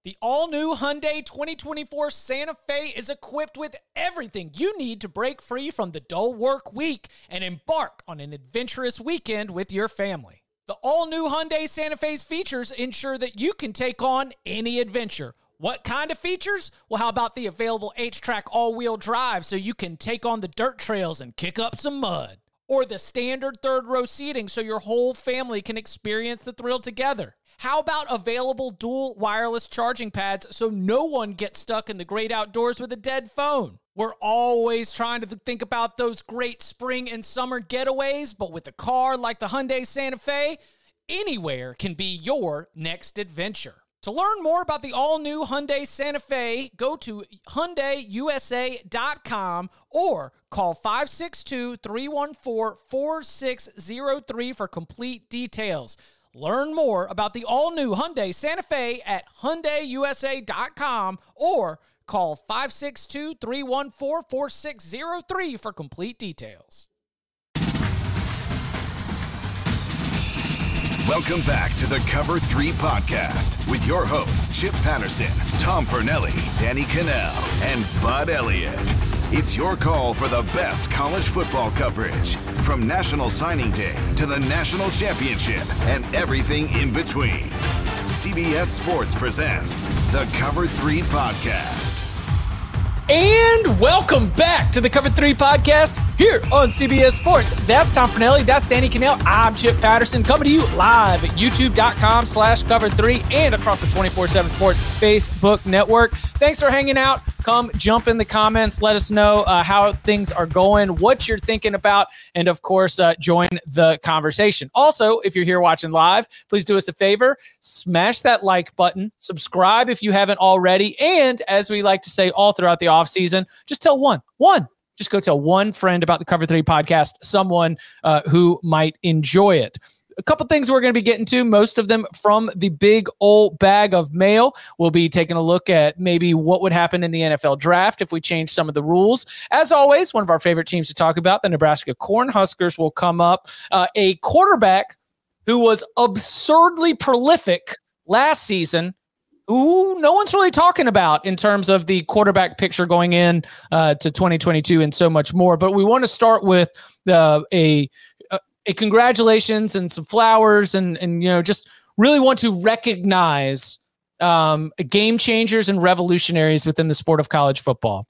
The all-new Hyundai 2024 Santa Fe is equipped with everything you need to break free from the dull work week and embark on an adventurous weekend with your family. The all-new Hyundai Santa Fe's features ensure that you can take on any adventure. What kind of features? Well, how about the available H-Track all-wheel drive so you can take on the dirt trails and kick up some mud? Or the standard third-row seating so your whole family can experience the thrill together? How about available dual wireless charging pads so no one gets stuck in the great outdoors with a dead phone? We're always trying to think about those great spring and summer getaways, but with a car like the Hyundai Santa Fe, anywhere can be your next adventure. To learn more about the all-new Hyundai Santa Fe, go to HyundaiUSA.com or call 562-314-4603 for complete details. Learn more about the all-new Hyundai Santa Fe at HyundaiUSA.com or call 562-314-4603 for complete details. Welcome back to the Cover 3 podcast with your hosts, Chip Patterson, Tom Fornelli, Danny Cannell, and Bud Elliott. It's your call for the best college football coverage, from National Signing Day to the National Championship and everything in between. CBS Sports presents the Cover 3 podcast. And welcome back to the Cover 3 podcast here on CBS Sports. That's Tom Fornelli. That's Danny Cannell. I'm Chip Patterson, coming to you live at youtube.com/cover3 and across the 24/7 Sports Facebook network. Thanks for hanging out. Come jump in the comments. Let us know how things are going, what you're thinking about, and of course, join the conversation. Also, if you're here watching live, please do us a favor. Smash that like button. Subscribe if you haven't already. And as we like to say all throughout the offseason, just tell one. Just go tell one friend about the Cover 3 podcast, someone who might enjoy it. A couple things we're going to be getting to, most of them from the big old bag of mail. We'll be taking a look at maybe what would happen in the NFL draft if we change some of the rules. As always, one of our favorite teams to talk about, the Nebraska Cornhuskers, will come up. A quarterback who was absurdly prolific last season, who no one's really talking about in terms of the quarterback picture going in to 2022 and so much more. But we want to start with a congratulations and some flowers and just really want to recognize game changers and revolutionaries within the sport of college football.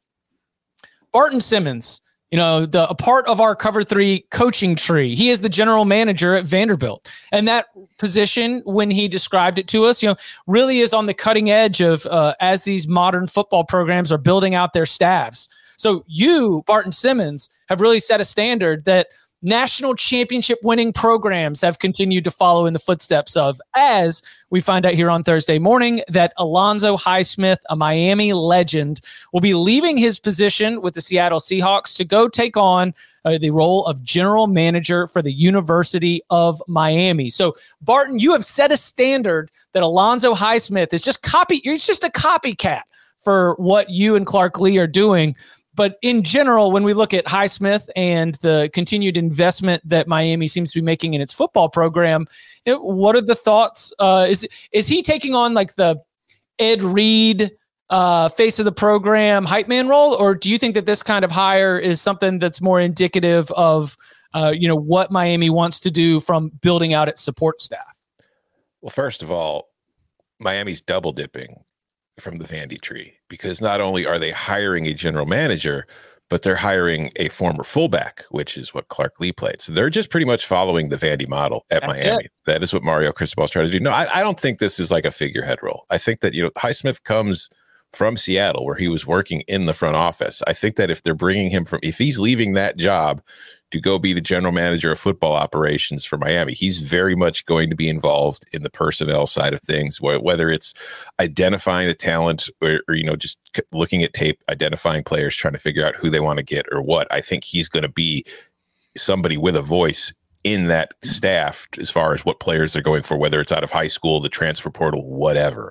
Barton Simmons, a part of our Cover 3 coaching tree. He is the general manager at Vanderbilt. And that position, when he described it to us, really is on the cutting edge of as these modern football programs are building out their staffs. So you, Barton Simmons, have really set a standard that national championship winning programs have continued to follow in the footsteps of, as we find out here on Thursday morning that Alonzo Highsmith, a Miami legend, will be leaving his position with the Seattle Seahawks to go take on the role of general manager for the University of Miami. So, Barton, you have set a standard that Alonzo Highsmith is just it's just a copycat for what you and Clark Lea are doing. But in general, when we look at Highsmith and the continued investment that Miami seems to be making in its football program, what are the thoughts? Is he taking on like the Ed Reed face of the program hype man role, or do you think that this kind of hire is something that's more indicative of what Miami wants to do from building out its support staff? Well, first of all, Miami's double dipping from the Vandy tree, because not only are they hiring a general manager, but they're hiring a former fullback, which is what Clark Lea played. So they're just pretty much following the Vandy model at Miami. That is what Mario Cristobal is trying to do. No, I don't think this is like a figurehead role. I think that, Highsmith comes from Seattle, where he was working in the front office. I think that if they're bringing him if he's leaving that job to go be the general manager of football operations for Miami, he's very much going to be involved in the personnel side of things, whether it's identifying the talent or just looking at tape, identifying players, trying to figure out who they want to get or what. I think he's going to be somebody with a voice in that staff as far as what players they're going for, whether it's out of high school, the transfer portal, whatever.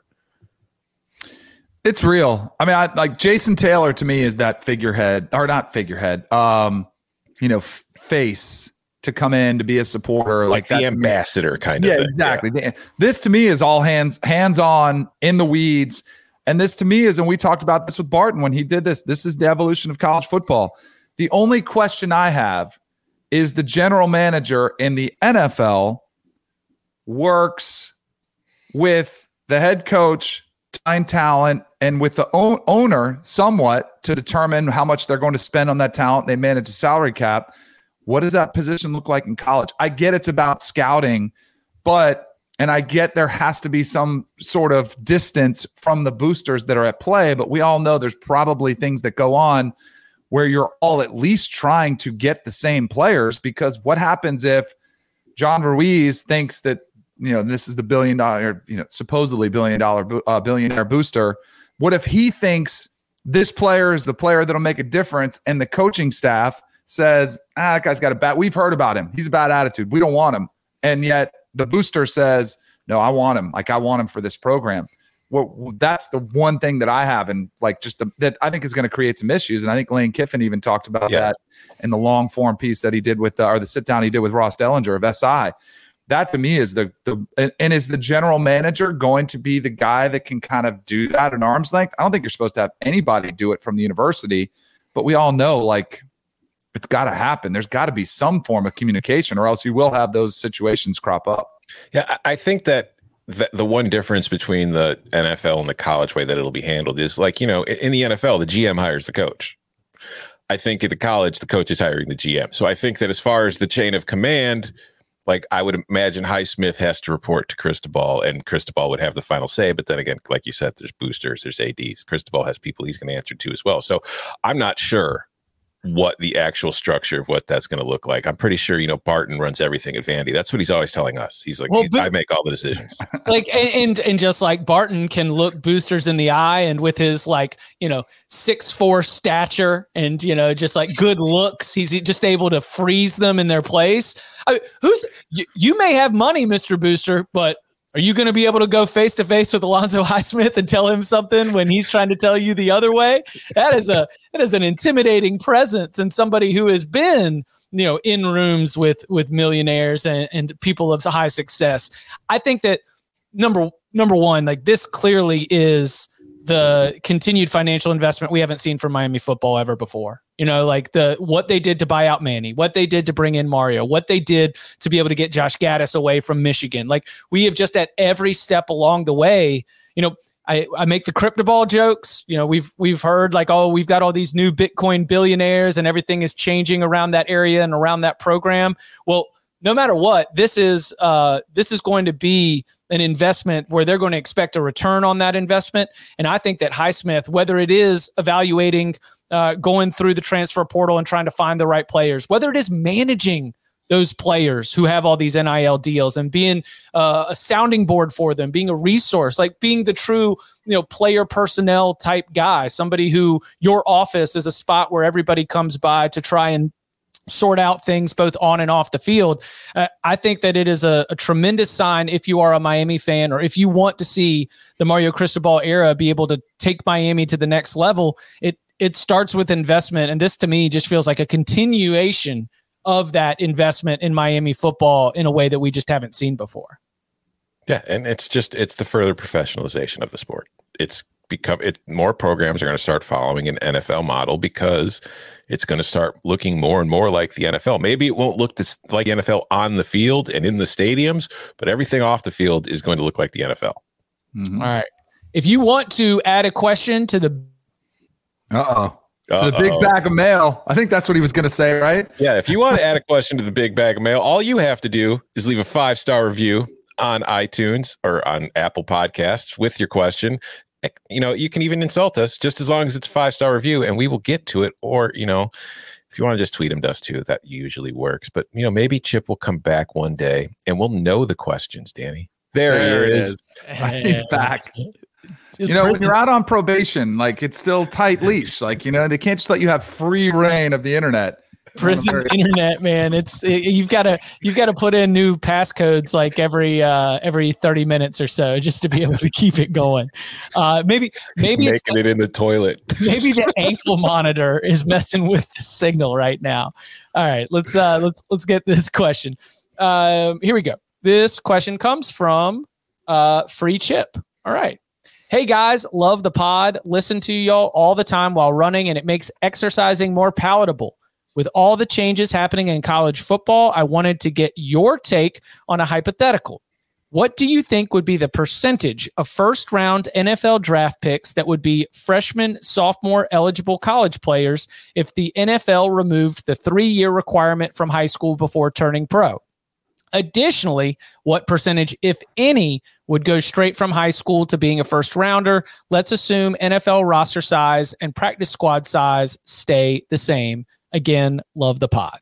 It's real. I mean, like Jason Taylor to me is that figurehead, or not figurehead, face to come in to be a supporter, like the ambassador kind of thing. Exactly. Yeah. This to me is all hands on in the weeds. And this to me is, and we talked about this with Barton when he did this. This is the evolution of college football. The only question I have is the general manager in the NFL works with the head coach, find talent, and with the owner somewhat to determine how much they're going to spend on that talent. They manage a salary cap. What does that position look like in college? I get it's about scouting, and I get there has to be some sort of distance from the boosters that are at play, but we all know there's probably things that go on where you're all at least trying to get the same players, because what happens if John Ruiz thinks that, this is the supposedly billionaire booster. What if he thinks this player is the player that'll make a difference, and the coaching staff says, that guy's got a bad, we've heard about him, he's a bad attitude, we don't want him. And yet the booster says, no, I want him. I want him for this program. Well, that's the one thing that I have, and that I think is going to create some issues. And I think Lane Kiffin even talked about that in the long form piece that he did with, or the sit down he did with Ross Dellinger of SI. That to me is and is the general manager going to be the guy that can kind of do that at arm's length? I don't think you're supposed to have anybody do it from the university, but we all know it's got to happen. There's got to be some form of communication, or else you will have those situations crop up. Yeah, I think that the one difference between the NFL and the college way that it'll be handled is in the NFL, the GM hires the coach. I think at the college, the coach is hiring the GM. So I think that as far as the chain of command, I would imagine Highsmith has to report to Cristobal, and Cristobal would have the final say. But then again, like you said, there's boosters, there's ADs. Cristobal has people he's going to answer to as well. So I'm not sure what the actual structure of what that's going to look like. I'm pretty sure, Barton runs everything at Vandy. That's what he's always telling us. He's like, I make all the decisions. And just like Barton can look boosters in the eye, and with his 6'4" stature and, just good looks, he's just able to freeze them in their place. You may have money, Mr. Booster, but are you going to be able to go face to face with Alonzo Highsmith and tell him something when he's trying to tell you the other way? That is an intimidating presence, and somebody who has been, in rooms with millionaires and people of high success. I think that number one, this clearly is the continued financial investment we haven't seen from Miami football ever before. What they did to buy out Manny, what they did to bring in Mario, what they did to be able to get Josh Gaddis away from Michigan. We have just at every step along the way, I make the crypto ball jokes. We've heard we've got all these new Bitcoin billionaires and everything is changing around that area and around that program. Well, no matter what, this is going to be an investment where they're going to expect a return on that investment. And I think that Highsmith, whether it is evaluating, going through the transfer portal and trying to find the right players, whether it is managing those players who have all these NIL deals and being a sounding board for them, being a resource, being the true, player personnel type guy, somebody who your office is a spot where everybody comes by to try and sort out things both on and off the field. I think that it is a tremendous sign if you are a Miami fan, or if you want to see the Mario Cristobal era be able to take Miami to the next level. It starts with investment. And this to me just feels like a continuation of that investment in Miami football in a way that we just haven't seen before. Yeah. And it's the further professionalization of the sport. More programs are going to start following an NFL model, because it's going to start looking more and more like the NFL. Maybe it won't look like the NFL on the field and in the stadiums, but everything off the field is going to look like the NFL. Mm-hmm. All right. If you want to add a question to the the big bag of mail, I think that's what he was going to say, right? Yeah. If you want to add a question to the big bag of mail, all you have to do is leave a 5-star review on iTunes or on Apple Podcasts with your question. You can even insult us, just as long as it's a 5-star review, and we will get to it. Or, if you want to just tweet them to us too, that usually works. But, maybe Chip will come back one day and we'll know the questions, Danny. There he is. He's back. When you're out on probation, it's still tight leash. They can't just let you have free reign of the internet. Prison internet, man. You've got to put in new passcodes like every 30 minutes or so just to be able to keep it going. Maybe making it in the toilet. Maybe the ankle monitor is messing with the signal right now. All right, let's get this question. Here we go. This question comes from Free Chip. All right. Hey guys, love the pod. Listen to y'all all the time while running, and it makes exercising more palatable. With all the changes happening in college football, I wanted to get your take on a hypothetical. What do you think would be the percentage of first-round NFL draft picks that would be freshman, sophomore eligible college players if the NFL removed the 3-year requirement from high school before turning pro? Additionally, what percentage, if any, would go straight from high school to being a first rounder? Let's assume NFL roster size and practice squad size stay the same. Again, love the pod.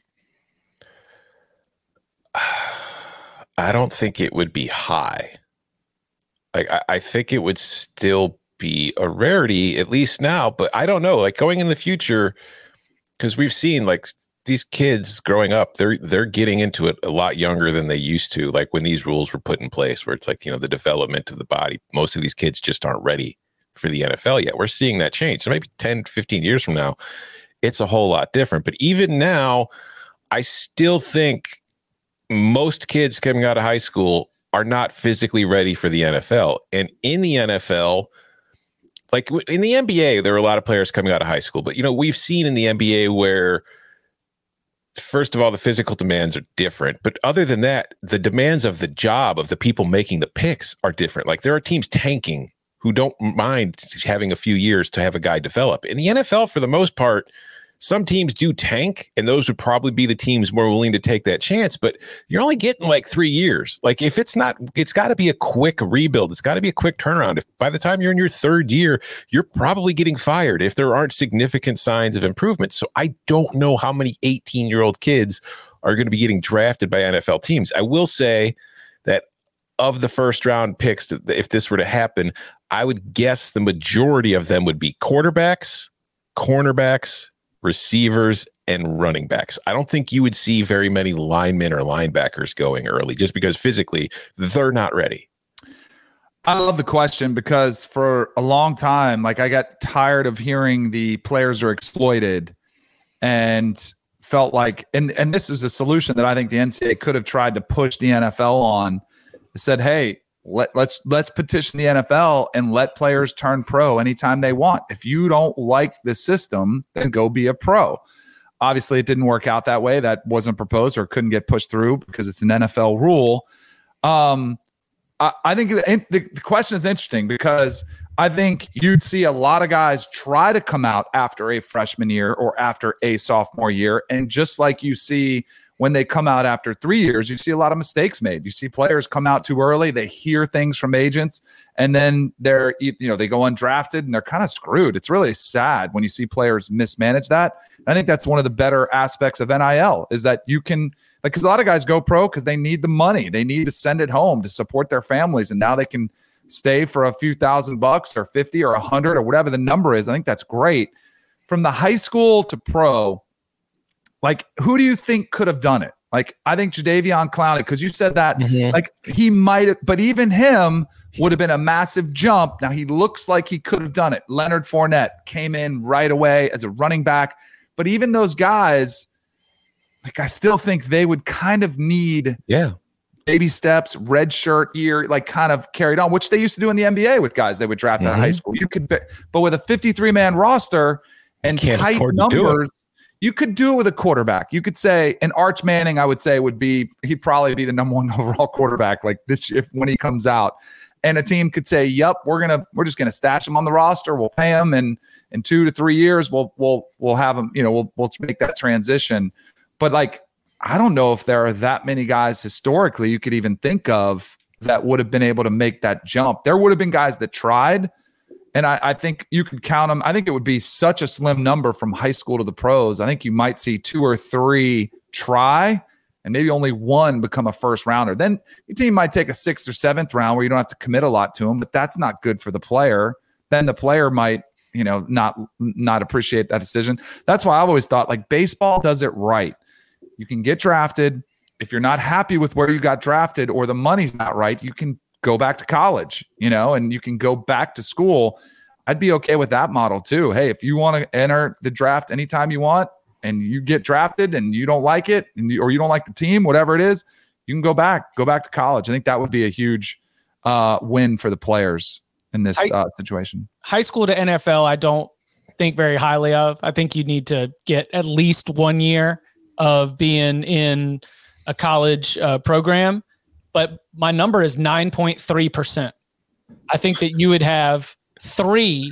I don't think it would be high. Like I think it would still be a rarity, at least now, but I don't know. Like going in the future, because we've seen like these kids growing up, they're getting into it a lot younger than they used to. Like when these rules were put in place, where it's like, the development of the body, most of these kids just aren't ready for the NFL yet. We're seeing that change. So maybe 10, 15 years from now, it's a whole lot different. But even now, I still think most kids coming out of high school are not physically ready for the NFL. And in the NFL, like in the NBA, there are a lot of players coming out of high school. But, we've seen in the NBA where, first of all, the physical demands are different. But other than that, the demands of the job of the people making the picks are different. Like there are teams tanking who don't mind having a few years to have a guy develop. In the NFL, for the most part, some teams do tank, and those would probably be the teams more willing to take that chance. But you're only getting like 3 years. Like if it's got to be a quick rebuild. It's got to be a quick turnaround. If by the time you're in your third year, you're probably getting fired if there aren't significant signs of improvement. So I don't know how many 18-year-old kids are going to be getting drafted by NFL teams. I will say that of the first round picks, if this were to happen, I would guess the majority of them would be quarterbacks, cornerbacks, receivers, and running backs. I don't think you would see very many linemen or linebackers going early just because physically they're not ready. I love the question because for a long time, like I got tired of hearing the players are exploited and felt like, and this is a solution that I think the NCAA could have tried to push the NFL on. It said, hey, let's petition the NFL and let players turn pro anytime they want. If you don't like the system, then go be a pro. Obviously, it didn't work out that way. That wasn't proposed or couldn't get pushed through because it's an NFL rule. I think the question is interesting because I think you'd see a lot of guys try to come out after a freshman year or after a sophomore year. And just like you see when they come out after 3 years, you see a lot of mistakes made. You see players come out too early. They hear things from agents, and then they go undrafted and they're kind of screwed. It's really sad when you see players mismanage that. And I think that's one of the better aspects of NIL is that you can, because a lot of guys go pro because they need the money. They need to send it home to support their families. And now they can stay for a few $1,000 or 50 or 100 or whatever the number is. I think that's great. From the high school to pro, like, who do you think could have done it? Like, I think Jadeveon Clowney, because you said that, like, he might have, but even him would have been a massive jump. Now, he looks like he could have done it. Leonard Fournette came in right away as a running back. But even those guys, like, I still think they would kind of need baby steps, red shirt year, like kind of carried on, which they used to do in the NBA with guys they would draft out of high school. You could, but with a 53-man roster and tight numbers, you could do it with a quarterback. You could say, and Arch Manning, I would say, he'd probably be the number one overall quarterback like this when he comes out. And a team could say, "Yep, we're just gonna stash him on the roster. We'll pay him, and in 2 to 3 years, we'll have him. We'll make that transition." But like, I don't know if there are that many guys historically you could even think of that would have been able to make that jump. There would have been guys that tried. And I think you could count them. I think it would be such a slim number from high school to the pros. I think you might see 2 or 3 try and maybe only 1 become a first rounder. Then your team might take a 6th or 7th round where you don't have to commit a lot to them, but that's not good for the player. Then the player might, not appreciate that decision. That's why I've always thought like baseball does it right. You can get drafted. If you're not happy with where you got drafted or the money's not right, you can go back to college, and you can go back to school. I'd be okay with that model too. Hey, if you want to enter the draft anytime you want and you get drafted and you don't like it or you don't like the team, whatever it is, you can go back to college. I think that would be a huge win for the players in this situation. High school to NFL, I don't think very highly of. I think you need to get at least 1 year of being in a college program, but my number is 9.3%. I think that you would have three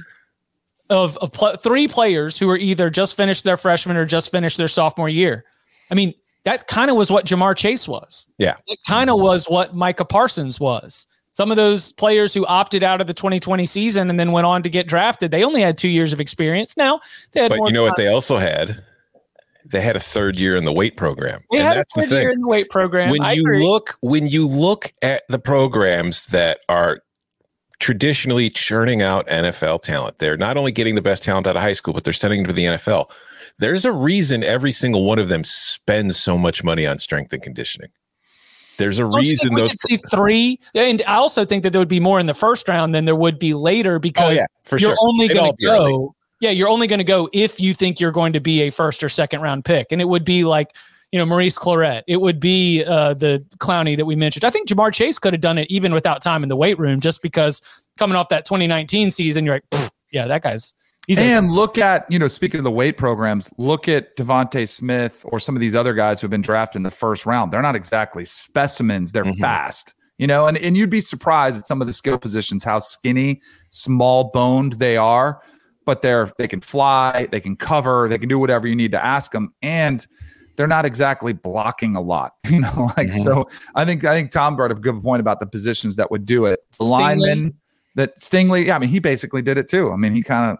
players who are either just finished their freshman or just finished their sophomore year. I mean, that kind of was what Jamar Chase was. Yeah. It kind of was what Micah Parsons was. Some of those players who opted out of the 2020 season and then went on to get drafted, they only had 2 years of experience. Now they had more. But what they also had? They had a third year in the weight program. That's the thing. Year in the weight program. When you look at the programs that are traditionally churning out NFL talent, they're not only getting the best talent out of high school, but they're sending them to the NFL. There's a reason every single one of them spends so much money on strength and conditioning. There's a reason those three, and I also think that there would be more in the first round than there would be later because you're only going to go. Early. Yeah, you're only going to go if you think you're going to be a first or second round pick. And it would be like, Maurice Clarett. It would be the Clowney that we mentioned. I think Jamar Chase could have done it even without time in the weight room just because coming off that 2019 season, you're like, yeah, that guy's. Look at, speaking of the weight programs, look at Devontae Smith or some of these other guys who have been drafted in the first round. They're not exactly specimens. They're fast, and you'd be surprised at some of the skill positions, how skinny, small boned they are. But they can fly, they can cover, they can do whatever you need to ask them, and they're not exactly blocking a lot, So I think Tom brought up a good point about the positions that would do it. The lineman, that Stingley, yeah, I mean, he basically did it too. I mean, he kind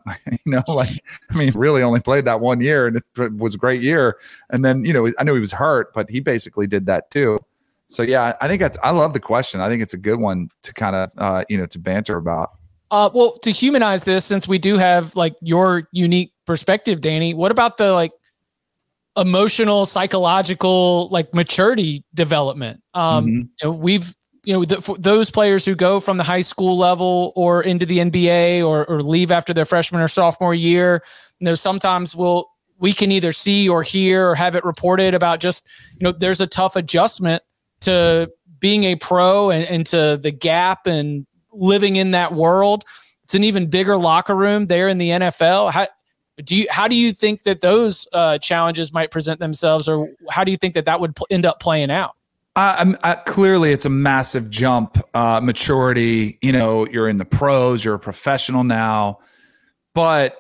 of, really only played that 1 year, and it was a great year. And then I knew he was hurt, but he basically did that too. So yeah, I think I love the question. I think it's a good one to kind of to banter about. Well, to humanize this, since we do have like your unique perspective, Danny, what about the emotional, psychological, maturity development? We've, those players who go from the high school level or into the NBA or leave after their freshman or sophomore year, sometimes we can either see or hear or have it reported about just, there's a tough adjustment to being a pro and to the gap and living in that world. It's an even bigger locker room there in the NFL. How do you think that those challenges might present themselves, or how do you think that would end up playing out? Clearly, it's a massive jump, maturity. You're in the pros, you're a professional now, but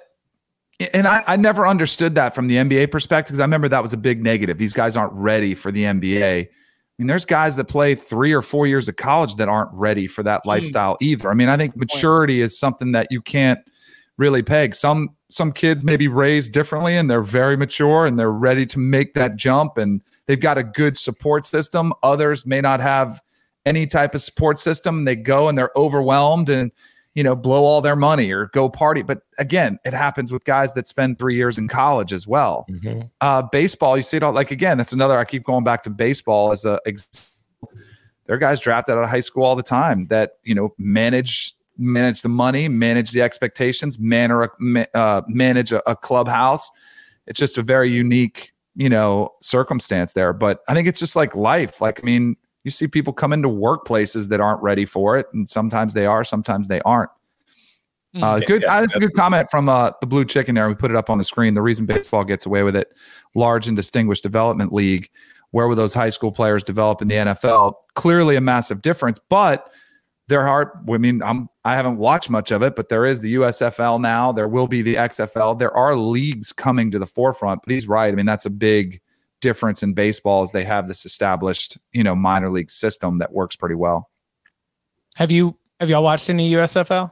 I never understood that from the NBA perspective because I remember that was a big negative. These guys aren't ready for the NBA. I mean, there's guys that play 3 or 4 years of college that aren't ready for that lifestyle either. I mean, I think maturity is something that you can't really peg. Some kids may be raised differently and they're very mature and they're ready to make that jump and they've got a good support system. Others may not have any type of support system. They go and they're overwhelmed and, blow all their money or go party. But again, it happens with guys that spend 3 years in college as well. Baseball, you see it all. That's another, I keep going back to baseball as a example. There are guys drafted out of high school all the time that, manage the money, manage the expectations, manage a clubhouse. It's just a very unique, circumstance there. But I think it's just like life. You see people come into workplaces that aren't ready for it, and sometimes they are, sometimes they aren't. That's a good comment from the Blue Chicken there. We put it up on the screen. The reason baseball gets away with it, large and distinguished development league, where will those high school players develop in the NFL? Clearly a massive difference, but there are, I haven't watched much of it, but there is the USFL now. There will be the XFL. There are leagues coming to the forefront, but he's right. That's a big difference in baseball is they have this established, minor league system that works pretty well. Have y'all watched any USFL?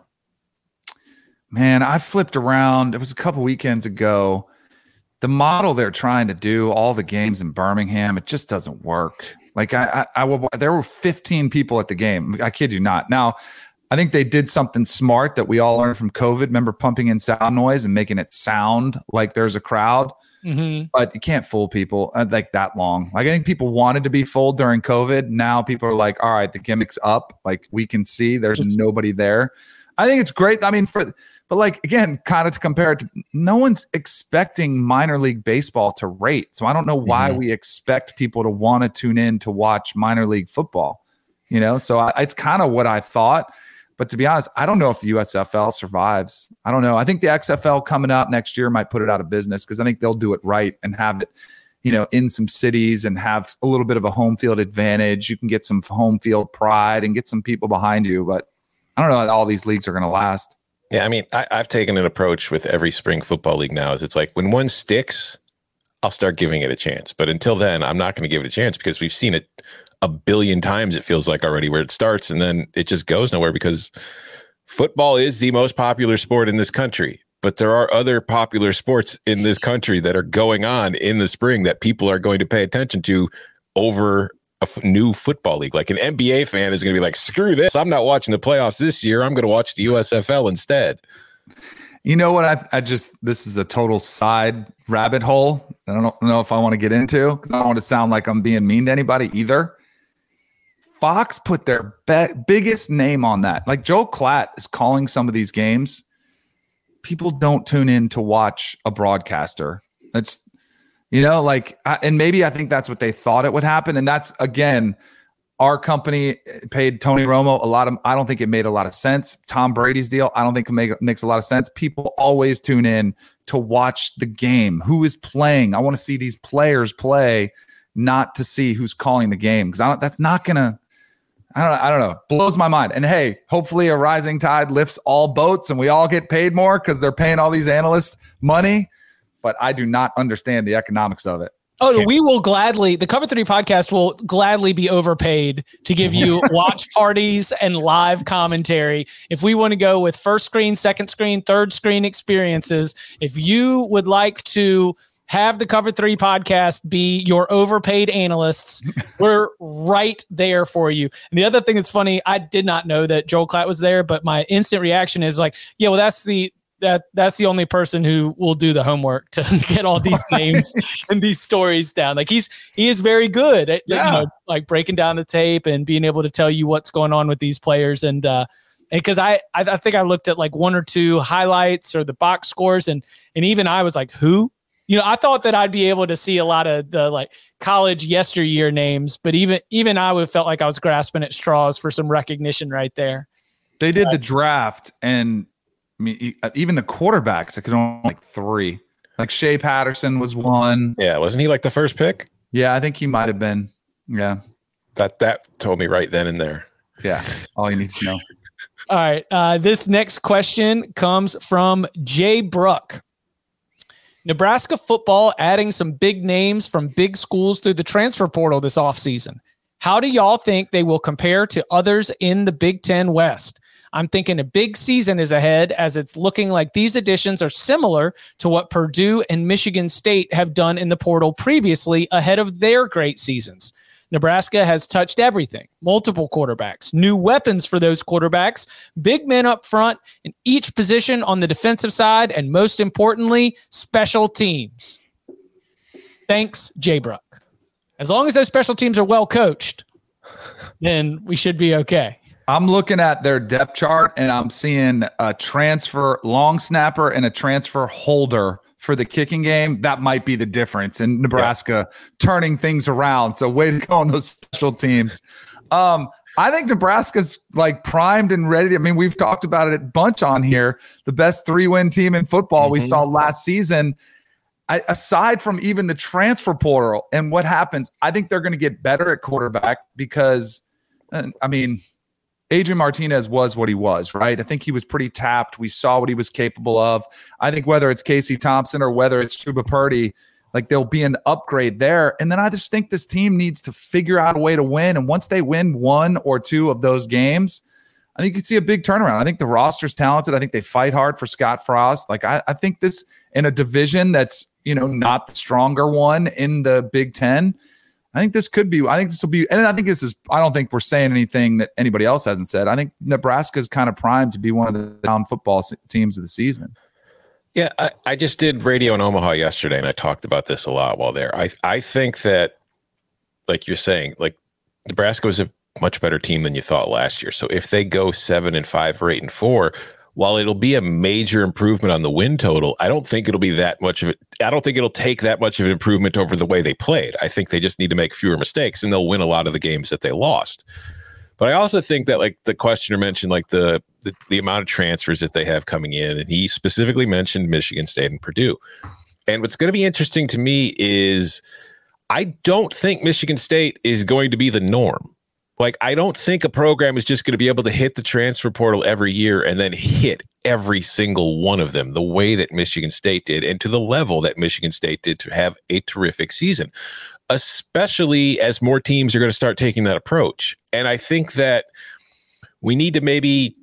Man, I flipped around. It was a couple weekends ago. The model they're trying to do, all the games in Birmingham, it just doesn't work. There were 15 people at the game. I kid you not. Now, I think they did something smart that we all learned from COVID. Remember pumping in sound noise and making it sound like there's a crowd? Mm-hmm. But you can't fool people like that long. Like I think people wanted to be fooled during COVID. Now people are like, all right, the gimmick's up. Like we can see there's nobody there. I think it's great. I mean, but like, again, kind of to compare it to, no one's expecting minor league baseball to rate. So I don't know why we expect people to want to tune in to watch minor league football, So it's kind of what I thought. But to be honest, I don't know if the USFL survives. I don't know. I think the XFL coming up next year might put it out of business because I think they'll do it right and have it, in some cities and have a little bit of a home field advantage. You can get some home field pride and get some people behind you. But I don't know how all these leagues are going to last. Yeah, I mean, I've taken an approach with every spring football league now. Is it's like when one sticks, I'll start giving it a chance. But until then, I'm not going to give it a chance because we've seen it a billion times, it feels like already, where it starts and then it just goes nowhere because football is the most popular sport in this country. But there are other popular sports in this country that are going on in the spring that people are going to pay attention to over a new football league. Like an NBA fan is going to be like, screw this. I'm not watching the playoffs this year. I'm going to watch the USFL instead. You know what? This is a total side rabbit hole. I don't know if I want to get into because I don't want to sound like I'm being mean to anybody either. Fox put their biggest name on that. Like Joel Klatt is calling some of these games. People don't tune in to watch a broadcaster. That's, and maybe I think that's what they thought it would happen. And that's, again, our company paid Tony Romo I don't think it made a lot of sense. Tom Brady's deal, I don't think it makes a lot of sense. People always tune in to watch the game. Who is playing? I want to see these players play, not to see who's calling the game. Because that's not going to, I don't know. Blows my mind. And hey, hopefully a rising tide lifts all boats and we all get paid more because they're paying all these analysts money. But I do not understand the economics of it. Oh, we will gladly, the Cover 3 podcast will gladly be overpaid to give you watch parties and live commentary. If we want to go with first screen, second screen, third screen experiences, if you would like to have the Cover 3 podcast be your overpaid analysts, we're right there for you. And the other thing that's funny, I did not know that Joel Klatt was there, but my instant reaction is like, yeah, well, that's the only person who will do the homework to get all these names and these stories down. Like he is very good at like breaking down the tape and being able to tell you what's going on with these players. And because I think I looked at like one or two highlights or the box scores and even I was like, who? I thought that I'd be able to see a lot of the like college yesteryear names, but even I would felt like I was grasping at straws for some recognition right there. They did the draft, and I mean, even the quarterbacks, it could only like three. Like Shea Patterson was one. Yeah, wasn't he like the first pick? Yeah, I think he might have been. Yeah, that told me right then and there. Yeah, all you need to know. All right, this next question comes from Jay Bruck. Nebraska football adding some big names from big schools through the transfer portal this offseason. How do y'all think they will compare to others in the Big Ten West? I'm thinking a big season is ahead as it's looking like these additions are similar to what Purdue and Michigan State have done in the portal previously ahead of their great seasons. Nebraska has touched everything, multiple quarterbacks, new weapons for those quarterbacks, big men up front in each position on the defensive side, and most importantly, special teams. Thanks, Jay Bruck. As long as those special teams are well coached, then we should be okay. I'm looking at their depth chart and I'm seeing a transfer long snapper and a transfer holder for the kicking game. That might be the difference in Nebraska turning things around. So way to go on those special teams. I think Nebraska's like primed and ready. I mean, we've talked about it a bunch on here. The best 3-win team in football we saw last season. Aside from even the transfer portal and what happens, I think they're going to get better at quarterback because, I mean, Adrian Martinez was what he was, right? I think he was pretty tapped. We saw what he was capable of. I think whether it's Casey Thompson or whether it's Chuba Purdy, like there'll be an upgrade there. And then I just think this team needs to figure out a way to win. And once they win one or two of those games, I think you can see a big turnaround. I think the roster's talented. I think they fight hard for Scott Frost. Like I think this in a division that's, not the stronger one in the Big Ten, I think this will be, and I think I don't think we're saying anything that anybody else hasn't said. I think Nebraska's kind of primed to be one of the down football teams of the season. Yeah, I just did radio in Omaha yesterday, and I talked about this a lot while there. I think that, like you're saying, like Nebraska was a much better team than you thought last year. So if they go 7-5 or 8-4, while it'll be a major improvement on the win total, I don't think it'll be that much of it. I don't think it'll take that much of an improvement over the way they played. I think they just need to make fewer mistakes, and they'll win a lot of the games that they lost. But I also think that, like the questioner mentioned, like the amount of transfers that they have coming in, and he specifically mentioned Michigan State and Purdue. And what's going to be interesting to me is I don't think Michigan State is going to be the norm. Like, I don't think a program is just going to be able to hit the transfer portal every year and then hit every single one of them the way that Michigan State did, and to the level that Michigan State did, to have a terrific season, especially as more teams are going to start taking that approach. And I think that we need to maybe,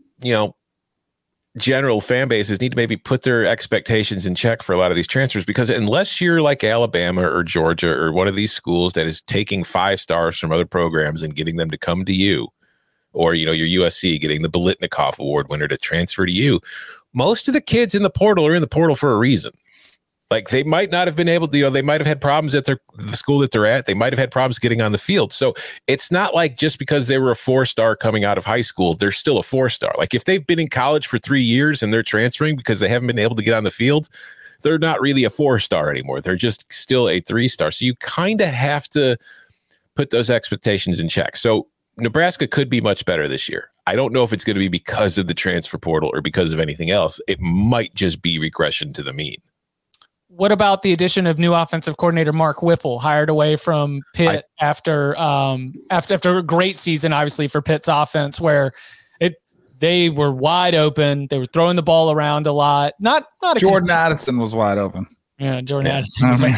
general fan bases need to maybe put their expectations in check for a lot of these transfers, because unless you're like Alabama or Georgia or one of these schools that is taking 5 stars from other programs and getting them to come to you, or, your USC getting the Biletnikoff Award winner to transfer to you, most of the kids in the portal are in the portal for a reason. Like, they might not have been able to, they might have had problems at the school that they're at. They might have had problems getting on the field. So it's not like just because they were a 4-star coming out of high school, they're still a 4-star. Like, if they've been in college for 3 years and they're transferring because they haven't been able to get on the field, they're not really a 4-star anymore. They're just still a 3-star. So you kind of have to put those expectations in check. So Nebraska could be much better this year. I don't know if it's going to be because of the transfer portal or because of anything else. It might just be regression to the mean. What about the addition of new offensive coordinator Mark Whipple, hired away from Pitt after a great season, obviously, for Pitt's offense, where they were wide open. They were throwing the ball around a lot. Not Jordan Addison was wide open. Yeah, Jordan Addison.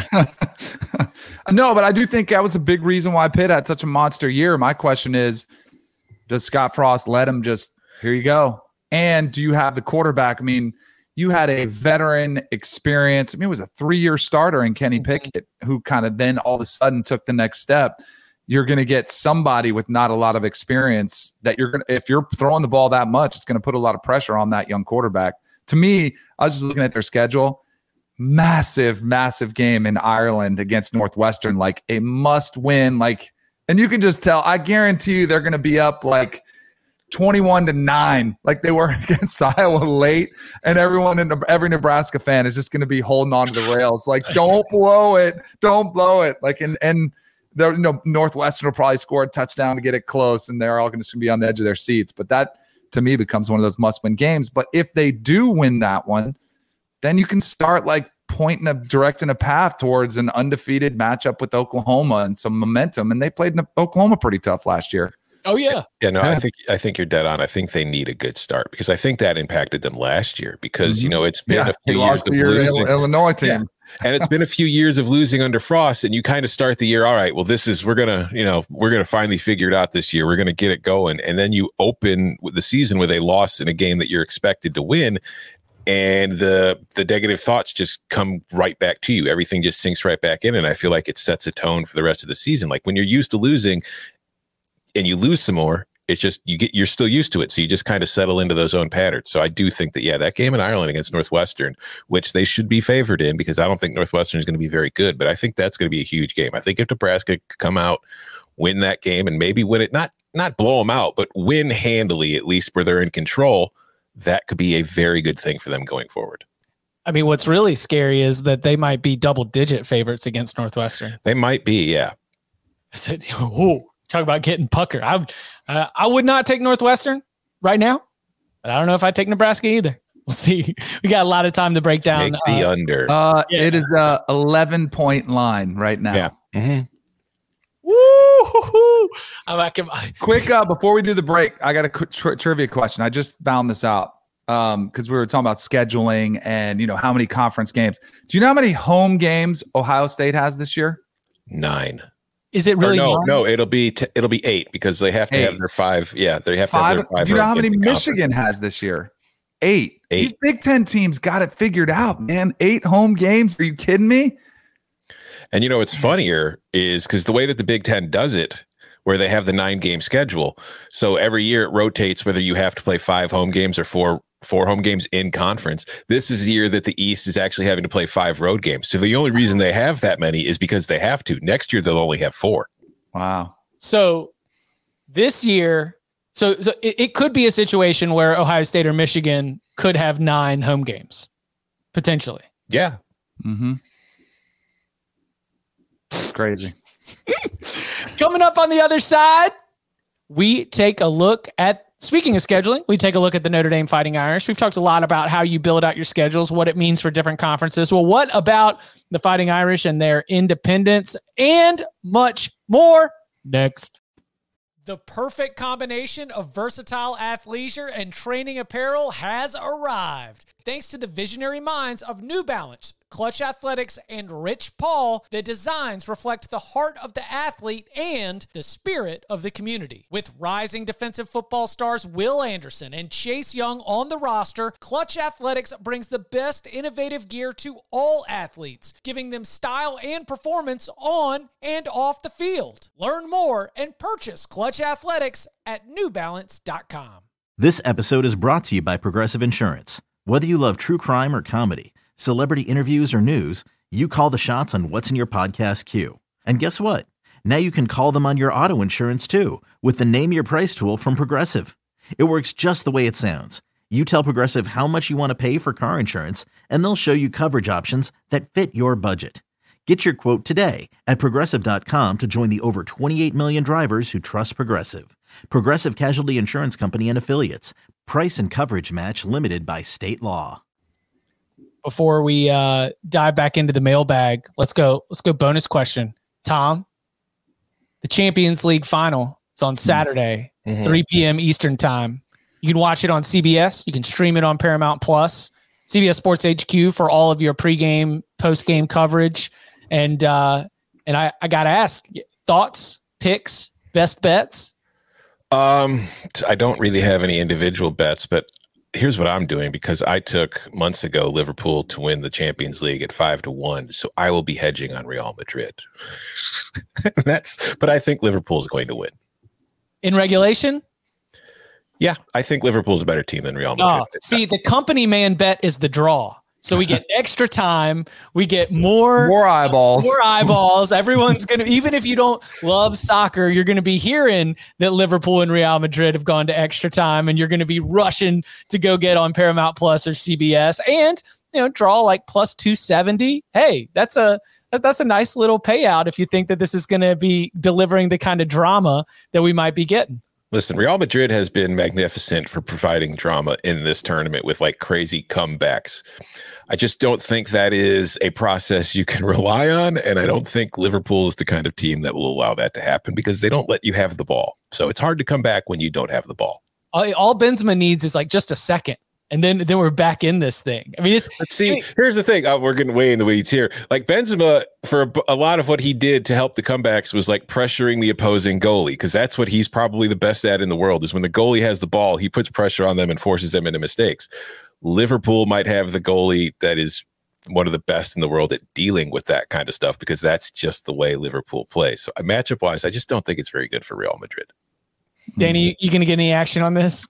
No, but I do think that was a big reason why Pitt had such a monster year. My question is, does Scott Frost let him just, here you go? And do you have the quarterback? I mean, you had a veteran experience. I mean, it was a 3-year starter in Kenny Pickett, who kind of then all of a sudden took the next step. You're going to get somebody with not a lot of experience that if you're throwing the ball that much, it's going to put a lot of pressure on that young quarterback. To me, I was just looking at their schedule. Massive, massive game in Ireland against Northwestern, like a must win. And you can just tell, I guarantee you they're going to be up 21-9, like they were against Iowa late, and every Nebraska fan is just going to be holding on to the rails. Like, don't blow it. Like, and Northwestern will probably score a touchdown to get it close, and they're all going to be on the edge of their seats. But that, to me, becomes one of those must-win games. But if they do win that one, then you can start directing a path towards an undefeated matchup with Oklahoma and some momentum. And they played Oklahoma pretty tough last year. Oh yeah. Yeah, no, I think you're dead on. I think they need a good start, because I think that impacted them last year, because it's been a few years of losing. Illinois team. Yeah. And it's been a few years of losing under Frost, and you kind of start the year, all right, well, we're gonna finally figure it out this year. We're gonna get it going. And then you open with the season with a loss in a game that you're expected to win. And the negative thoughts just come right back to you. Everything just sinks right back in. And I feel like it sets a tone for the rest of the season. Like, when you're used to losing and you lose some more, it's just you're still used to it. So you just kind of settle into those own patterns. So I do think that, that game in Ireland against Northwestern, which they should be favored in, because I don't think Northwestern is going to be very good, but I think that's going to be a huge game. I think if Nebraska could come out, win that game, and maybe win it, not blow them out, but win handily, at least where they're in control, that could be a very good thing for them going forward. I mean, what's really scary is that they might be double-digit favorites against Northwestern. They might be, yeah. I said, talk about getting pucker. I would not take Northwestern right now, but I don't know if I take Nebraska either. We'll see. We got a lot of time to break down. Make the under. It is a 11-point line right now. Yeah. Mm-hmm. Woo-hoo-hoo. Quick, before we do the break, I got a quick trivia question. I just found this out because we were talking about scheduling and how many conference games. Do you know how many home games Ohio State has this year? 9. Is it really? No, it'll be 8, because they have to have their 5. Yeah, they have to have their 5. Do you know how many Michigan has this year? 8. These Big Ten teams got it figured out, man. 8 home games. Are you kidding me? And what's funnier is because the way that the Big Ten does it, where they have the 9-game schedule, so every year it rotates whether you have to play 5 home games or four home games in conference. This is the year that the East is actually having to play 5 road games. So the only reason they have that many is because they have to. Next year, they'll only have 4. Wow. So this year, so it could be a situation where Ohio State or Michigan could have 9 home games, potentially. Yeah. Mm-hmm. Crazy. Coming up on the other side, we take a look at, speaking of scheduling, we take a look at the Notre Dame Fighting Irish. We've talked a lot about how you build out your schedules, what it means for different conferences. Well, what about the Fighting Irish and their independence and much more next? The perfect combination of versatile athleisure and training apparel has arrived. Thanks to the visionary minds of New Balance, Clutch Athletics, and Rich Paul, the designs reflect the heart of the athlete and the spirit of the community. With rising defensive football stars Will Anderson and Chase Young on the roster, Clutch Athletics brings the best innovative gear to all athletes, giving them style and performance on and off the field. Learn more and purchase Clutch Athletics at newbalance.com. This episode is brought to you by Progressive Insurance. Whether you love true crime or comedy, celebrity interviews or news, you call the shots on what's in your podcast queue. And guess what? Now you can call them on your auto insurance too with the Name Your Price tool from Progressive. It works just the way it sounds. You tell Progressive how much you want to pay for car insurance, and they'll show you coverage options that fit your budget. Get your quote today at Progressive.com to join the over 28 million drivers who trust Progressive. Progressive Casualty Insurance Company and Affiliates. Price and coverage match limited by state law. Before we dive back into the mailbag, let's go bonus question. Tom, the Champions League final, it's on Saturday, 3 p.m. Eastern time. You can watch it on CBS. You can stream it on Paramount Plus, CBS Sports HQ for all of your pregame, postgame coverage. And I got to ask, thoughts, picks, best bets? I don't really have any individual bets, but here's what I'm doing, because I took months ago Liverpool to win the Champions League at 5-1. So I will be hedging on Real Madrid. But I think Liverpool is going to win. In regulation? Yeah, I think Liverpool's a better team than Real Madrid. See, the company man bet is the draw. So we get extra time. We get more eyeballs. More eyeballs. Everyone's going to, even if you don't love soccer, you're going to be hearing that Liverpool and Real Madrid have gone to extra time, and you're going to be rushing to go get on Paramount Plus or CBS and, draw like plus 270. Hey, that's a nice little payout if you think that this is going to be delivering the kind of drama that we might be getting. Listen, Real Madrid has been magnificent for providing drama in this tournament with like crazy comebacks. I just don't think that is a process you can rely on. And I don't think Liverpool is the kind of team that will allow that to happen, because they don't let you have the ball. So it's hard to come back when you don't have the ball. All Benzema needs is like just a second. And then we're back in this thing. I mean, here's the thing. We're getting way in the weeds here. Like Benzema, for a lot of what he did to help the comebacks was like pressuring the opposing goalie, because that's what he's probably the best at in the world, is when the goalie has the ball, he puts pressure on them and forces them into mistakes. Liverpool might have the goalie that is one of the best in the world at dealing with that kind of stuff, because that's just the way Liverpool plays. So matchup wise, I just don't think it's very good for Real Madrid. Danny, you going to get any action on this?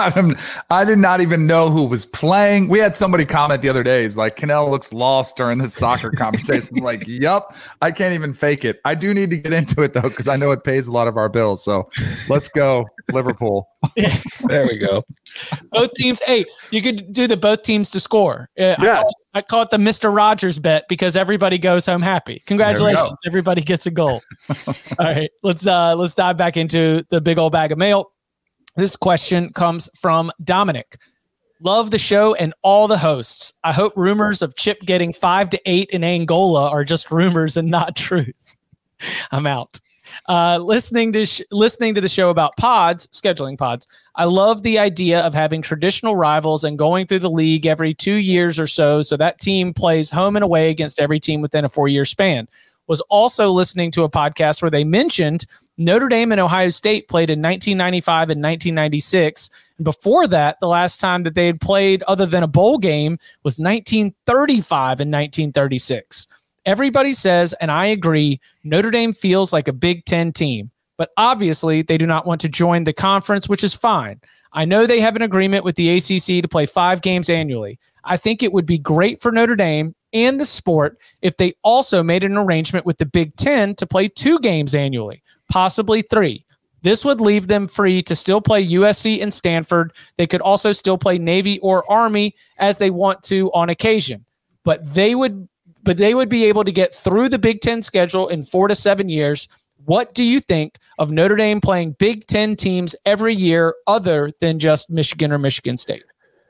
I did not even know who was playing. We had somebody comment the other day. He's like, Cannell looks lost during this soccer conversation. I'm like, yup, I can't even fake it. I do need to get into it, though, because I know it pays a lot of our bills. So let's go, Liverpool. There we go. Both teams. Hey, you could do the both teams to score. Yeah. I call it the Mr. Rogers bet, because everybody goes home happy. Congratulations. Everybody gets a goal. All right, let's dive back into the big old bag of mail. This question comes from Dominic. Love the show and all the hosts. I hope rumors of Chip getting 5 to 8 in Angola are just rumors and not truth. I'm out. Listening to the show about pods, scheduling pods. I love the idea of having traditional rivals and going through the league every 2 years or so that team plays home and away against every team within a 4-year span. Was also listening to a podcast where they mentioned Notre Dame and Ohio State played in 1995 and 1996. And before that, the last time that they had played other than a bowl game was 1935 and 1936. Everybody says, and I agree, Notre Dame feels like a Big Ten team, but obviously they do not want to join the conference, which is fine. I know they have an agreement with the ACC to play 5 games annually. I think it would be great for Notre Dame and the sport if they also made an arrangement with the Big Ten to play 2 games annually, possibly 3. This would leave them free to still play USC and Stanford. They could also still play Navy or Army as they want to on occasion. But they would be able to get through the Big Ten schedule in 4 to 7 years. What do you think of Notre Dame playing Big Ten teams every year other than just Michigan or Michigan State?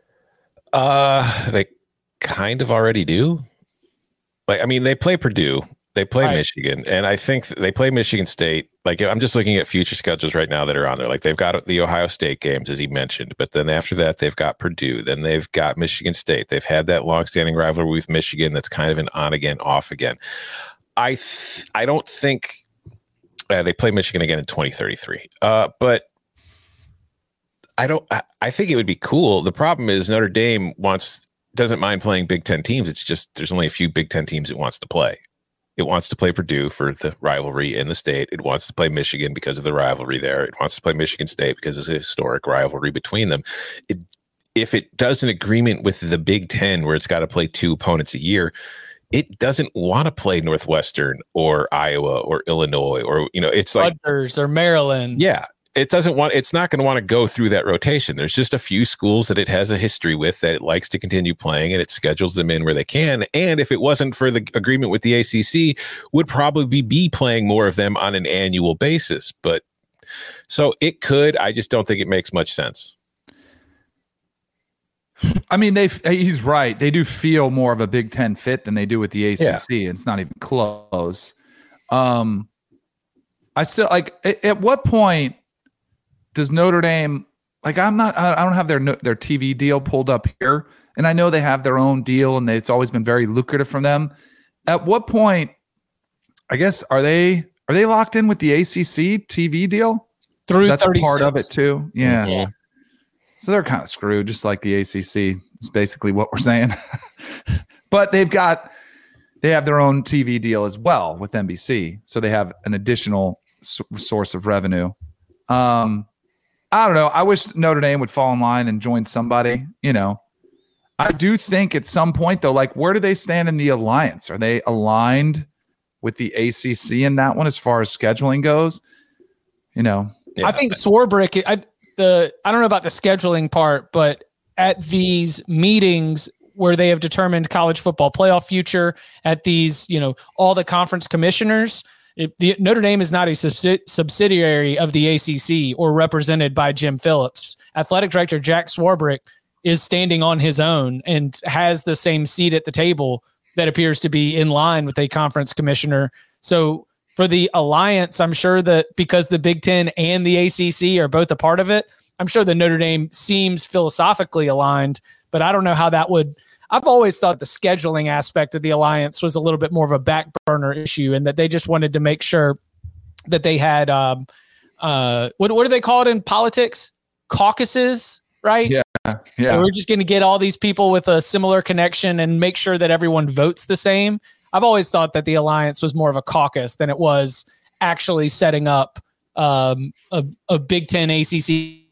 They kind of already do. Like, I mean, they play Purdue, they play Michigan, and I think they play Michigan State. Like, I'm just looking at future schedules right now that are on there. Like, they've got the Ohio State games, as he mentioned, but then after that, they've got Purdue. Then they've got Michigan State. They've had that longstanding rivalry with Michigan that's kind of an on again, off again. I don't think they play Michigan again in 2033. But I think it would be cool. The problem is Notre Dame doesn't mind playing Big Ten teams. It's just there's only a few Big Ten teams it wants to play. It wants to play Purdue for the rivalry in the state. It wants to play Michigan because of the rivalry there. It wants to play Michigan State because of the historic rivalry between them. If it does an agreement with the Big Ten where it's got to play 2 opponents a year, it doesn't want to play Northwestern or Iowa or Illinois or, it's like Rutgers or Maryland. Yeah. It's not going to want to go through that rotation. There's just a few schools that it has a history with that it likes to continue playing, and it schedules them in where they can. And if it wasn't for the agreement with the ACC, would probably be playing more of them on an annual basis. But so it could. I just don't think it makes much sense. I mean, he's right. They do feel more of a Big Ten fit than they do with the ACC. Yeah. It's not even close. I still like. At what point does Notre Dame, like, I don't have their TV deal pulled up here, and I know they have their own deal, and it's always been very lucrative from them. At what point, I guess, are they locked in with the ACC TV deal? Through that's 36. Part of it too. Yeah. Mm-hmm. So they're kind of screwed, just like the ACC. It's basically what we're saying. But they have their own TV deal as well with NBC, so they have an additional source of revenue. I don't know. I wish Notre Dame would fall in line and join somebody, I do think at some point, though, like, where do they stand in the alliance? Are they aligned with the ACC in that one as far as scheduling goes? Yeah. I think Swarbrick, I don't know about the scheduling part, but at these meetings where they have determined college football playoff future, at these, all the conference commissioners, Notre Dame is not a subsidiary of the ACC or represented by Jim Phillips. Athletic director Jack Swarbrick is standing on his own and has the same seat at the table that appears to be in line with a conference commissioner. So for the alliance, I'm sure that because the Big Ten and the ACC are both a part of it, I'm sure that Notre Dame seems philosophically aligned, but I don't know how that would. I've always thought the scheduling aspect of the alliance was a little bit more of a back burner issue, and that they just wanted to make sure that they had what do they call it in politics? Caucuses, right? Yeah. So we're just going to get all these people with a similar connection and make sure that everyone votes the same. I've always thought that the alliance was more of a caucus than it was actually setting up a Big Ten ACC.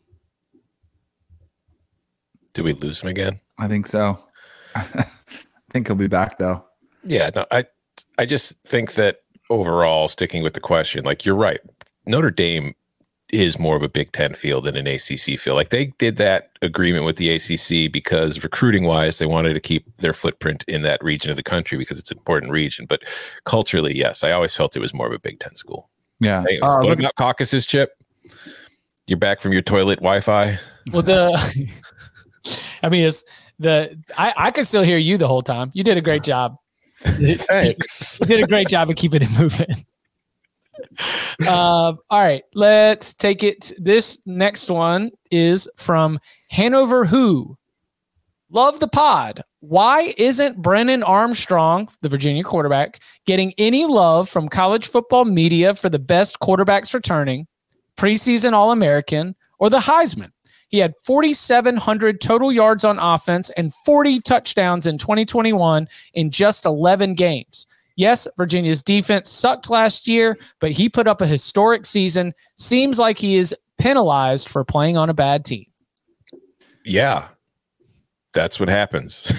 Did we lose him again? I think so. I think he'll be back though. Yeah, no, I just think that overall, sticking with the question, like, you're right, Notre Dame is more of a Big Ten field than an ACC field. Like, they did that agreement with the ACC because recruiting wise, they wanted to keep their footprint in that region of the country because it's an important region. But culturally, yes, I always felt it was more of a Big Ten school. Yeah. What about caucuses, Chip? You're back from your toilet Wi-Fi? Well, I mean, I could still hear you the whole time. You did a great job. Thanks. You did a great job of keeping it moving. All right, let's take it. This next one is from Hanover Who. Love the pod. Why isn't Brennan Armstrong, the Virginia quarterback, getting any love from college football media for the best quarterbacks returning, preseason All-American, or the Heisman? He had 4,700 total yards on offense and 40 touchdowns in 2021 in just 11 games. Yes, Virginia's defense sucked last year, but he put up a historic season. Seems like he is penalized for playing on a bad team. Yeah, that's what happens.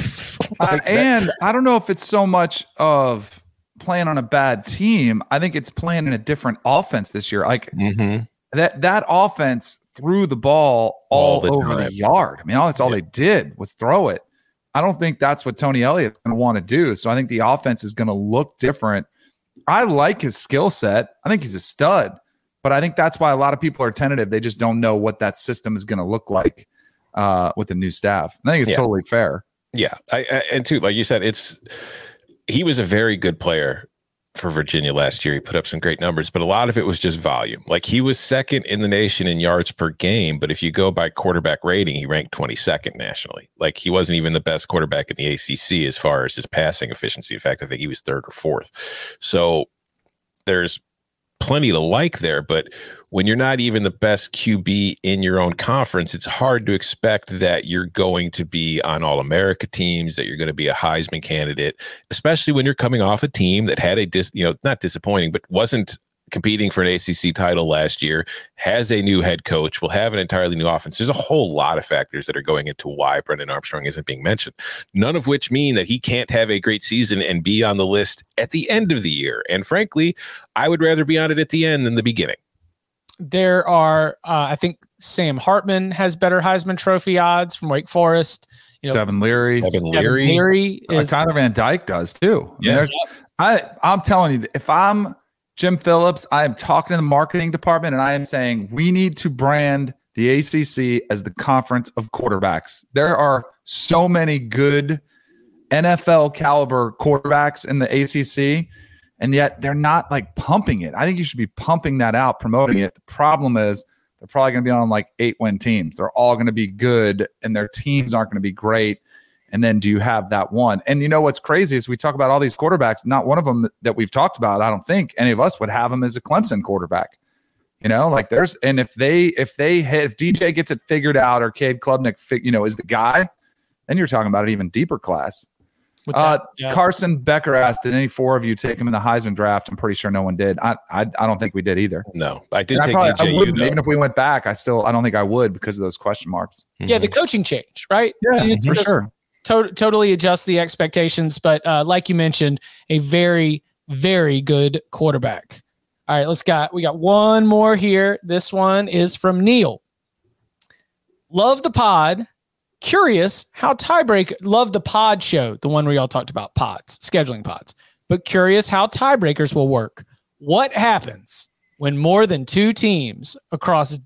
And I don't know if it's so much of playing on a bad team. I think it's playing in a different offense this year. Like that offense threw the ball all over the yard. I mean, that's all they did was throw it. I don't think that's what Tony Elliott's going to want to do. So I think the offense is going to look different. I like his skill set. I think he's a stud, but I think that's why a lot of people are tentative. They just don't know what that system is going to look like with the new staff. I think it's totally fair. Yeah. And too, like you said, he was a very good player for Virginia last year. He put up some great numbers, but a lot of it was just volume. Like he was second in the nation in yards per game, but if you go by quarterback rating, he ranked 22nd nationally. Like he wasn't even the best quarterback in the ACC as far as his passing efficiency. In fact, I think he was third or fourth. So there's plenty to like there, but when you're not even the best QB in your own conference, it's hard to expect that you're going to be on All-America teams, that you're going to be a Heisman candidate, especially when you're coming off a team that had not disappointing, but wasn't competing for an ACC title last year, has a new head coach, will have an entirely new offense. There's a whole lot of factors that are going into why Brennan Armstrong isn't being mentioned, none of which mean that he can't have a great season and be on the list at the end of the year. And frankly, I would rather be on it at the end than the beginning. There are, I think Sam Hartman has better Heisman Trophy odds from Wake Forest. Devin Leary. Is Tyler Van Dyke does too. I'm telling you, if I'm Jim Phillips, I am talking to the marketing department and I am saying we need to brand the ACC as the conference of quarterbacks. There are so many good NFL caliber quarterbacks in the ACC, and yet they're not like pumping it. I think you should be pumping that out, promoting it. The problem is they're probably going to be on like 8-win teams. They're all going to be good and their teams aren't going to be great. And then do you have that one? And you know what's crazy is we talk about all these quarterbacks. Not one of them that we've talked about, I don't think any of us would have him as a Clemson quarterback. Like if DJ gets it figured out or Cade Klubnik, is the guy, then you're talking about an even deeper class. Carson Becker asked, did any four of you take him in the Heisman draft? I'm pretty sure no one did. I don't think we did either. No, I did take DJU. Even if we went back, I don't think I would because of those question marks. Yeah, the coaching change, right? Yeah, for sure. Totally adjust the expectations, but like you mentioned, a very, very good quarterback. All right, we got one more here. This one is from Neil. Love the pod. Curious how love the pod show, the one where y'all talked about pods, scheduling pods, but curious how tiebreakers will work. What happens when more than two teams across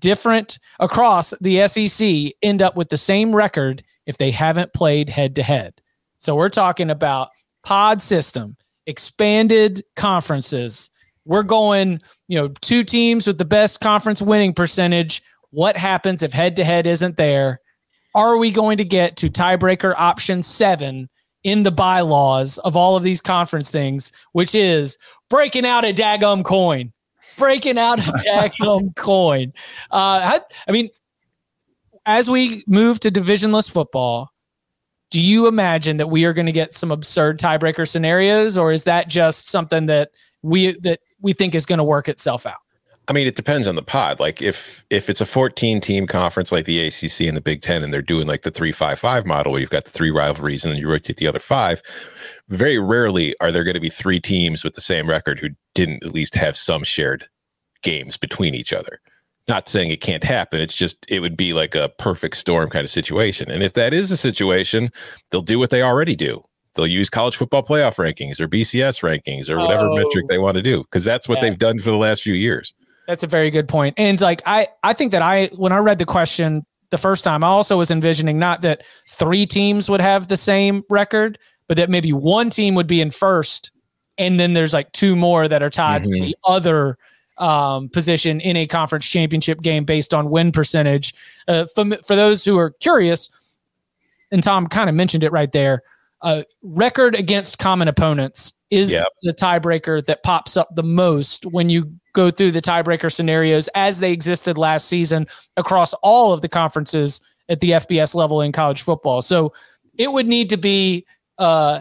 the SEC end up with the same record if they haven't played head-to-head? So we're talking about pod system, expanded conferences. We're going, two teams with the best conference winning percentage. What happens if head-to-head isn't there? Are we going to get to tiebreaker option 7 in the bylaws of all of these conference things, which is breaking out a daggum coin? Breaking out a daggum coin. I mean, as we move to divisionless football, do you imagine that we are going to get some absurd tiebreaker scenarios, or is that just something that we think is going to work itself out? I mean, it depends on the pod. Like if it's a 14-team conference like the ACC and the Big Ten, and they're doing like the 3-5-5 model where you've got the 3 rivalries and then you rotate the other 5, very rarely are there going to be 3 teams with the same record who didn't at least have some shared games between each other. Not saying it can't happen. It's just, it would be like a perfect storm kind of situation. And if that is the situation, they'll do what they already do. They'll use college football playoff rankings or BCS rankings or whatever metric they want to do, because that's what they've done for the last few years. That's a very good point. And like, I think that when I read the question the first time, I also was envisioning not that 3 teams would have the same record, but that maybe one team would be in first. And then there's like 2 more that are tied to the other position in a conference championship game based on win percentage. For those who are curious, and Tom kind of mentioned it right there, record against common opponents is the tiebreaker that pops up the most when you go through the tiebreaker scenarios as they existed last season across all of the conferences at the FBS level in college football. So it would need to be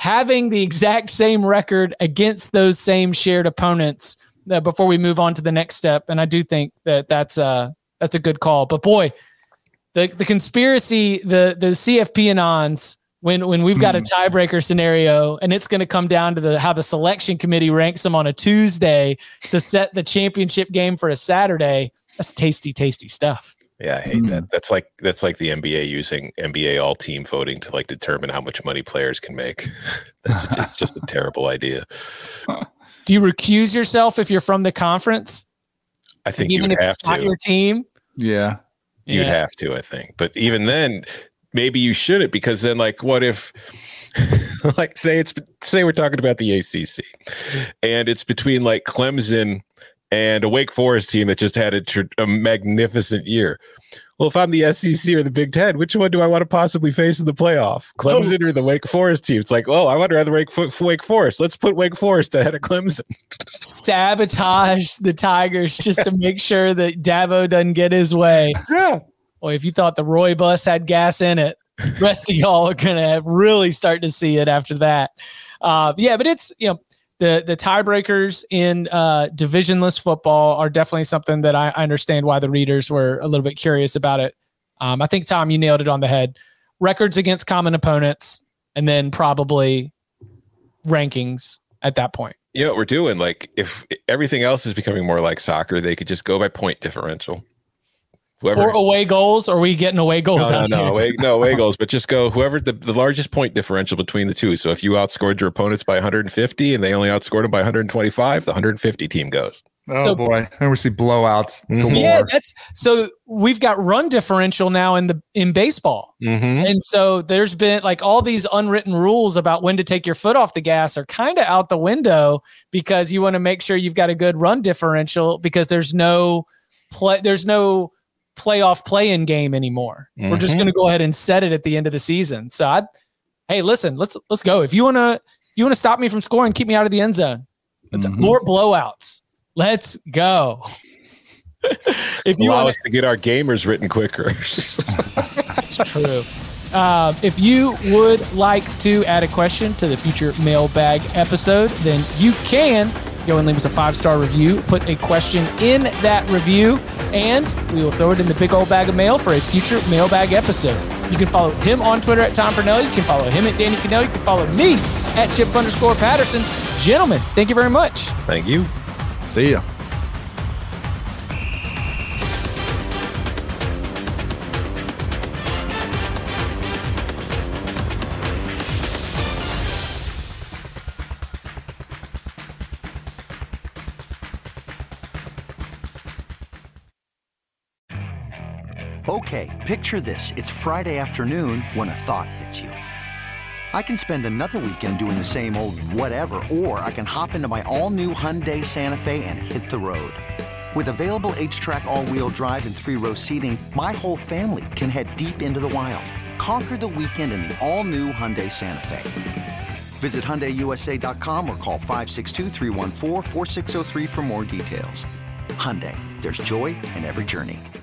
having the exact same record against those same shared opponents before we move on to the next step. And I do think that that's a good call. But boy, the conspiracy, the CFP anons, when we've got a tiebreaker scenario and it's going to come down to how the selection committee ranks them on a Tuesday to set the championship game for a Saturday. That's tasty, tasty stuff. Yeah, I hate that. That's like the NBA using NBA all team voting to like determine how much money players can make. It's just a terrible idea. Do you recuse yourself if you're from the conference? I think even you would if have it's not to. your team? Yeah. You'd have to, I think. But even then, maybe you shouldn't, because then, like, what if, like, say we're talking about the ACC, and it's between like Clemson and a Wake Forest team that just had a magnificent year. Well, if I'm the SEC or the Big Ten, which one do I want to possibly face in the playoff? Clemson or the Wake Forest team? It's like, oh, I would rather Wake Forest. Let's put Wake Forest ahead of Clemson. Sabotage the Tigers just to make sure that Dabo doesn't get his way. Yeah. Well, if you thought the Roy bus had gas in it, the rest of y'all are going to really start to see it after that. But it's, the tiebreakers in divisionless football are definitely something that I understand why the readers were a little bit curious about it. I think, Tom, you nailed it on the head. Records against common opponents, and then probably rankings at that point. You know what we're doing? Like, if everything else is becoming more like soccer, they could just go by point differential. Or away goals? Or are we getting away goals out here? Away goals, but just go whoever the largest point differential between the two. So if you outscored your opponents by 150 and they only outscored them by 125, the 150 team goes. Oh boy, and we see blowouts. Yeah, so we've got run differential now in baseball, and so there's been like all these unwritten rules about when to take your foot off the gas are kind of out the window, because you want to make sure you've got a good run differential, because there's no playoff play-in game anymore. We're just going to go ahead and set it at the end of the season. So hey, listen, let's go. If you want to stop me from scoring, keep me out of the end zone. More blowouts. Let's go. If you allow us to get our gamers written quicker. That's true. If you would like to add a question to the future mailbag episode, then you can go and leave us a 5-star review, put a question in that review, and we will throw it in the big old bag of mail for a future mailbag episode. You can follow him on Twitter at Tom Pernelli. You can follow him at Danny Cannell. You can follow me at Chip_Patterson. Gentlemen, thank you very much. Thank you. See ya. Okay, picture this. It's Friday afternoon when a thought hits you. I can spend another weekend doing the same old whatever, or I can hop into my all-new Hyundai Santa Fe and hit the road. With available H-Track all-wheel drive and 3-row seating, my whole family can head deep into the wild. Conquer the weekend in the all-new Hyundai Santa Fe. Visit HyundaiUSA.com or call 562-314-4603 for more details. Hyundai, there's joy in every journey.